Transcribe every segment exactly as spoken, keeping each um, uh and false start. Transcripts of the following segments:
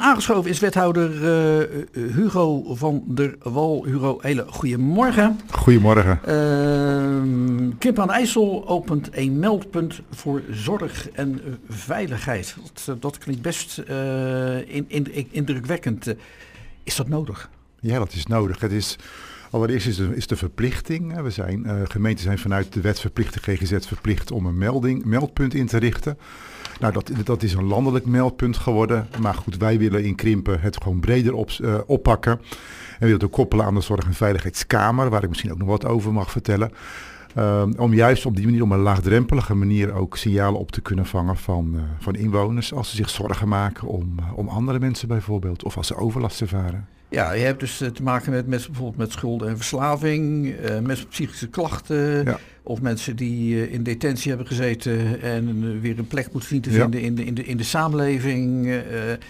aangeschoven is wethouder uh, Hugo van der Wal. Hugo, hele goedemorgen. Goedemorgen. Uh, Krimpen aan de IJssel opent een meldpunt voor zorg en uh, veiligheid. Dat, dat klinkt best uh, in, in, indrukwekkend. Uh, is dat nodig? Ja, dat is nodig. Het is... Allereerst is de, is de verplichting. We zijn, uh, gemeenten zijn vanuit de wet verplicht, de G G Z verplicht om een melding, meldpunt in te richten. Nou, dat, dat is een landelijk meldpunt geworden. Maar goed, wij willen in Krimpen het gewoon breder op, uh, oppakken. En we willen het ook koppelen aan de Zorg- en Veiligheidskamer, waar ik misschien ook nog wat over mag vertellen. Uh, om juist op die manier, op een laagdrempelige manier ook signalen op te kunnen vangen van, uh, van inwoners. Als ze zich zorgen maken om, uh, om andere mensen bijvoorbeeld. Of als ze overlast ervaren. Ja, je hebt dus uh, te maken met mensen bijvoorbeeld met schulden en verslaving, uh, mensen met psychische klachten, ja. Of mensen die uh, in detentie hebben gezeten en uh, weer een plek moeten zien te vinden ja. in, de, in, de, in de samenleving. Uh,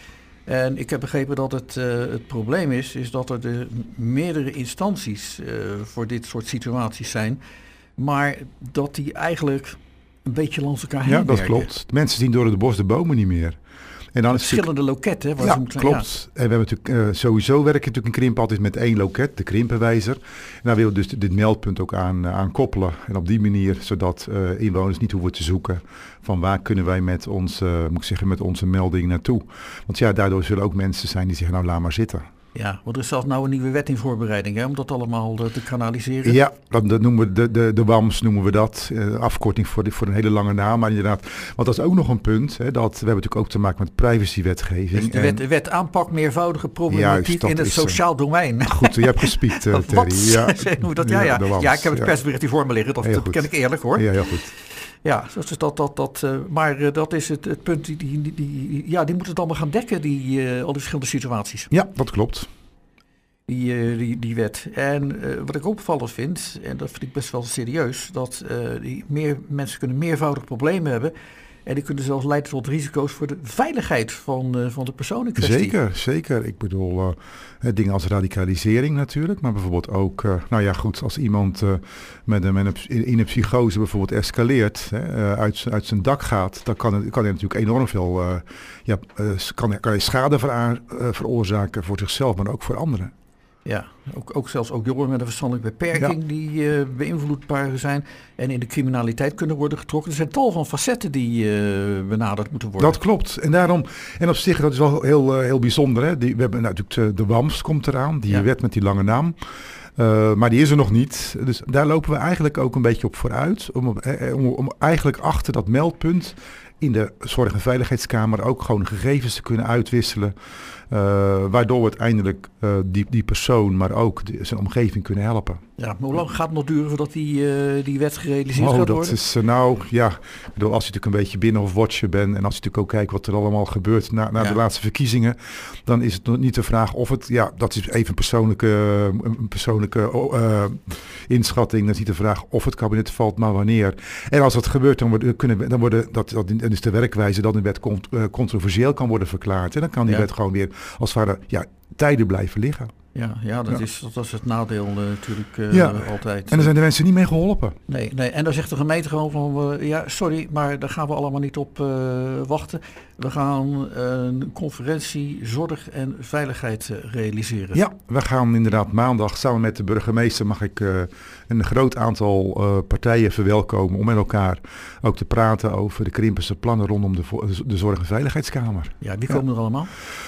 en ik heb begrepen dat het, uh, het probleem is, is dat er de meerdere instanties uh, voor dit soort situaties zijn, maar dat die eigenlijk een beetje langs elkaar heen Ja, dat werken. klopt. De mensen zien door het bos de bomen niet meer. En dan verschillende loketten. Waar ja, ze moeten, klopt. Ja. En we hebben natuurlijk uh, sowieso werken natuurlijk in Krimpen altijd met één loket, de Krimpenwijzer. En daar willen we dus dit meldpunt ook aan, uh, aan koppelen. En op die manier, zodat uh, inwoners niet hoeven te zoeken van waar kunnen wij met, ons, uh, moet ik zeggen, met onze melding naartoe. Want ja, daardoor zullen ook mensen zijn die zeggen, nou laat maar zitten. Ja, want er is zelfs nou een nieuwe wet in voorbereiding, hè, om dat allemaal uh, te kanaliseren. Ja, dat, dat noemen we de, de, de W A M S noemen we dat. Uh, afkorting voor, de, voor een hele lange naam. Maar inderdaad, want dat is ook nog een punt. Hè, dat, we hebben natuurlijk ook te maken met privacywetgeving. Dus de wet, en, wet aanpak meervoudige problematiek in het sociaal uh, domein. Goed, je hebt gespiekt, uh, Terry. Ja. Hoe dat, ja, ja. Ja, ja, ik heb het ja. persbericht hier voor me liggen. Dat, dat ken ik eerlijk hoor. Ja, heel goed. Ja, dus dat, dat, dat, uh, maar uh, dat is het, het punt. Die, die, die, die, ja, die moeten het allemaal gaan dekken, die, uh, al die verschillende situaties. Ja, dat klopt. Die, uh, die, die wet. En uh, wat ik opvallend vind, en dat vind ik best wel serieus, dat uh, die meer, mensen kunnen meervoudig problemen hebben. En die kunnen zelfs leiden tot risico's voor de veiligheid van, uh, van de persoon in kwestie. Zeker, zeker. Ik bedoel, uh, dingen als radicalisering natuurlijk, maar bijvoorbeeld ook, uh, nou ja goed, als iemand uh, met een, met een, in een psychose bijvoorbeeld escaleert, hè, uh, uit, uit zijn dak gaat, dan kan, het, kan hij natuurlijk enorm veel, uh, ja, uh, kan, kan hij schade vera- uh, veroorzaken voor zichzelf, maar ook voor anderen. Ja, ook, ook zelfs ook jongeren met een verstandelijke beperking ja. die uh, beïnvloedbaar zijn en in de criminaliteit kunnen worden getrokken. Er zijn tal van facetten die uh, benaderd moeten worden. Dat klopt. En daarom, en op zich, dat is wel heel, uh, heel bijzonder. Hè? Die, we hebben nou, natuurlijk de W A M S komt eraan, die ja. wet met die lange naam. Uh, maar die is er nog niet. Dus daar lopen we eigenlijk ook een beetje op vooruit. Om, eh, om, om eigenlijk achter dat meldpunt in de Zorg- en Veiligheidskamer ook gewoon gegevens te kunnen uitwisselen. Uh, waardoor we uiteindelijk uh, die, die persoon, maar ook die, zijn omgeving kunnen helpen. Ja, maar hoe lang gaat het nog duren voordat die, uh, die wet gerealiseerd oh, gaat dat worden? Is, uh, nou ja, ik bedoel, als je natuurlijk een beetje binnen of watcher bent en als je natuurlijk ook kijkt wat er allemaal gebeurt na, na ja. de laatste verkiezingen, dan is het nog niet de vraag of het, ja, dat is even een persoonlijke, een persoonlijke uh, inschatting, dat is niet de vraag of het kabinet valt, maar wanneer. En als dat gebeurt, dan, worden, kunnen we, dan, worden, dat, dat is de werkwijze dat een wet cont, uh, controversieel kan worden verklaard. En dan kan die ja. wet gewoon weer als het ware ja, tijden blijven liggen. Ja, ja, dat, ja. Is, dat is het nadeel uh, natuurlijk uh, ja. altijd. En daar zijn de mensen niet mee geholpen. Nee, nee. En dan zegt de gemeente gewoon van, uh, ja, sorry, maar daar gaan we allemaal niet op uh, wachten. We gaan uh, een conferentie zorg en veiligheid uh, realiseren. Ja, we gaan inderdaad maandag samen met de burgemeester mag ik uh, een groot aantal uh, partijen verwelkomen om met elkaar ook te praten over de Krimpense plannen rondom de, de Zorg- en Veiligheidskamer. Ja, wie komen ja. er allemaal?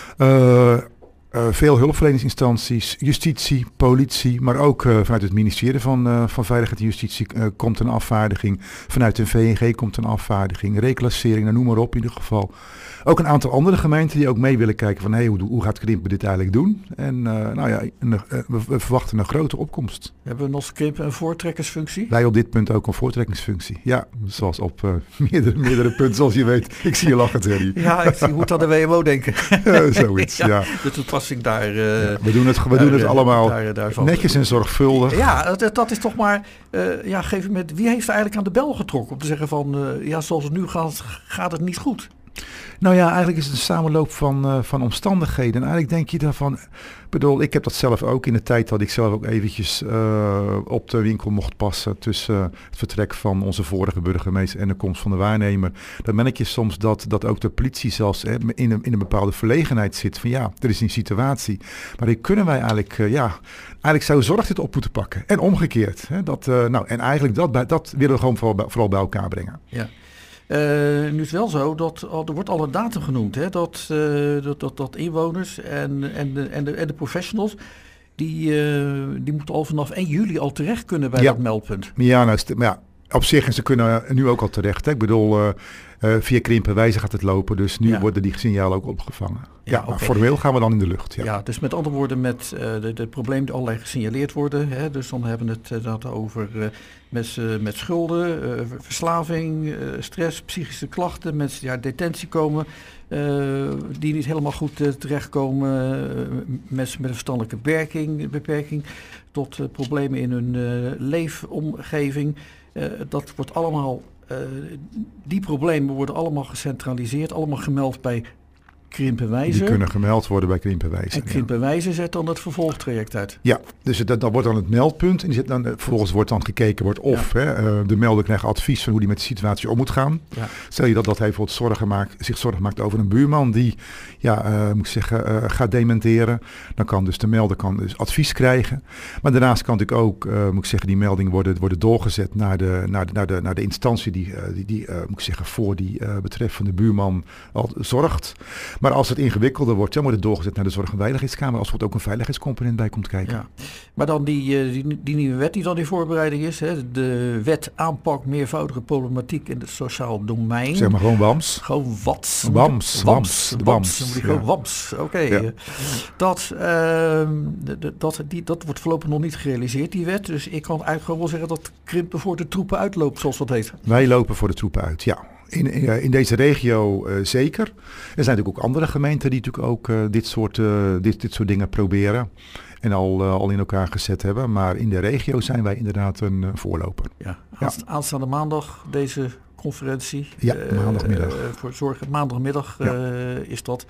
Uh, Uh, veel hulpverleningsinstanties, justitie, politie, maar ook uh, vanuit het ministerie van, uh, van Veiligheid en Justitie uh, komt een afvaardiging. Vanuit de V N G komt een afvaardiging, reclassering, nou, noem maar op in ieder geval. Ook een aantal andere gemeenten die ook mee willen kijken van hey, hoe, hoe gaat Krimpen dit eigenlijk doen? En uh, nou ja, een, uh, we, we verwachten een grote opkomst. Hebben we nog Krimpen een voortrekkersfunctie? Wij op dit punt ook een voortrekkingsfunctie. Ja, zoals op uh, meerdere, meerdere punten zoals je weet. Ik zie je lachen, Terry. Ja, ik zie hoe het aan de W M O denken. uh, zoiets, ja. ja. De toepassing daar. Uh, ja, we doen het, we doen het uh, allemaal daar, daar netjes en zorgvuldig. Ja, dat, dat is toch maar, uh, ja, geef met, wie heeft er eigenlijk aan de bel getrokken om te zeggen van, uh, ja, zoals het nu gaat, gaat het niet goed? Nou ja, eigenlijk is het een samenloop van, uh, van omstandigheden. En eigenlijk denk je daarvan, ik bedoel, ik heb dat zelf ook in de tijd dat ik zelf ook eventjes uh, op de winkel mocht passen tussen uh, het vertrek van onze vorige burgemeester en de komst van de waarnemer. Dan merk je soms dat, dat ook de politie zelfs hè, in, een, in een bepaalde verlegenheid zit van ja, er is een situatie. Maar die kunnen wij eigenlijk, uh, ja, eigenlijk zou zorg dit op moeten pakken. En omgekeerd. Hè, dat, uh, nou, en eigenlijk dat, dat willen we gewoon vooral, vooral bij elkaar brengen. Ja. Uh, nu is het wel zo dat er wordt al een datum genoemd, hè, dat, uh, dat, dat, dat inwoners en, en, de, en, de, en de professionals, die, uh, die moeten al vanaf één juli al terecht kunnen bij ja. dat meldpunt. Ja, nou, maar ja, op zich, en ze kunnen nu ook al terecht. Hè. Ik bedoel, uh, uh, via Krimpenwijze gaat het lopen, dus nu ja. worden die signalen ook opgevangen. Ja, ja okay. Formeel gaan we dan in de lucht. Ja, ja dus met andere woorden, met uh, de, de problemen die allerlei gesignaleerd worden. Hè, dus dan hebben we het uh, dat over uh, mensen uh, met schulden, uh, verslaving, uh, stress, psychische klachten, mensen die uit detentie komen, uh, die niet helemaal goed uh, terechtkomen, uh, mensen met een verstandelijke beperking, beperking tot uh, problemen in hun uh, leefomgeving. Uh, dat wordt allemaal, uh, die problemen worden allemaal gecentraliseerd, allemaal gemeld bij Krimpenwijze. Die kunnen gemeld worden bij Krimpenwijze. En Krimpenwijze ja. zet dan het vervolgtraject uit. Ja, dus dat, dat wordt dan het meldpunt. En die zet dan, vervolgens wordt dan gekeken wordt of ja. hè, uh, de melder krijgt advies van hoe die met de situatie om moet gaan. Ja. Stel je dat, dat hij bijvoorbeeld zorgen maakt, zich zorgen maakt over een buurman die ja, uh, moet ik zeggen, uh, gaat dementeren. Dan kan dus de melder kan dus advies krijgen. Maar daarnaast kan natuurlijk ook, uh, moet ik zeggen, die melding worden, worden doorgezet naar de, naar de, naar de, naar de instantie die, uh, die, die uh, moet ik zeggen, voor die uh, betreffende buurman al zorgt. Maar als het ingewikkelder wordt, dan wordt het doorgezet naar de Zorg- en Veiligheidskamer. Als er ook een veiligheidscomponent bij komt kijken. Ja. Maar dan die, die, die nieuwe wet die dan in voorbereiding is. Hè, de wet aanpak meervoudige problematiek in het sociaal domein. Zeg maar gewoon W A M S. Gewoon WATS. WAMS. WAMS. WAMS. Gewoon WAMS. Oké. Okay. Ja. Dat, uh, dat, die, dat wordt voorlopig nog niet gerealiseerd, die wet. Dus ik kan eigenlijk gewoon wel zeggen dat Krimpen voor de troepen uitloopt, zoals dat heet. Wij lopen voor de troepen uit, ja. In, in, in deze regio uh, zeker. Er zijn natuurlijk ook andere gemeenten die natuurlijk ook uh, dit, soort, uh, dit, dit soort dingen proberen. En al, uh, al in elkaar gezet hebben. Maar in de regio zijn wij inderdaad een uh, voorloper. Ja, aanst- ja. Aanstaande maandag deze conferentie. Ja, maandagmiddag. Uh, voor zorg, maandagmiddag uh, ja. is dat.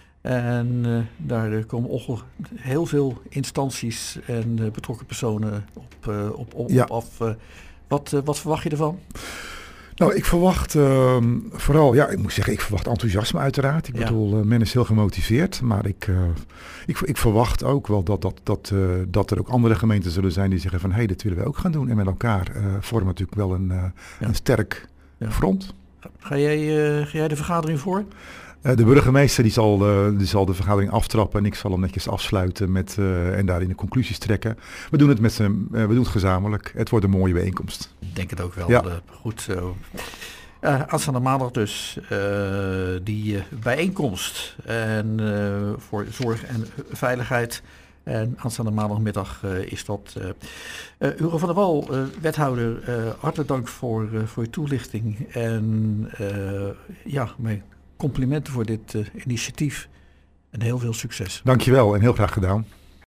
En uh, daar komen onge- heel veel instanties en uh, betrokken personen op, uh, op, op, ja. op af. Uh, wat, uh, wat verwacht je ervan? Nou, ik verwacht uh, vooral, ja, ik moet zeggen, ik verwacht enthousiasme uiteraard. Ik ja. bedoel, uh, men is heel gemotiveerd, maar ik, uh, ik, ik verwacht ook wel dat, dat, dat, uh, dat er ook andere gemeenten zullen zijn die zeggen van, hé, hey, dit willen we ook gaan doen. En met elkaar uh, vormen natuurlijk wel een, uh, ja. een sterk ja. front. Ga jij, uh, ga jij de vergadering voor? Uh, de burgemeester die zal, uh, die zal de vergadering aftrappen en ik zal hem netjes afsluiten met, uh, en daarin de conclusies trekken. We doen het met z'n, uh, we doen het gezamenlijk. Het wordt een mooie bijeenkomst. Ik denk het ook wel. Ja. Uh, goed zo. Uh, aanstaande maandag dus uh, die uh, bijeenkomst en, uh, voor zorg en veiligheid. En aanstaande maandagmiddag uh, is dat. Uh, uh, Hugo van der Wal, uh, wethouder, uh, hartelijk dank voor, uh, voor je toelichting. En uh, ja, mijn complimenten voor dit uh, initiatief en heel veel succes. Dankjewel en heel graag gedaan.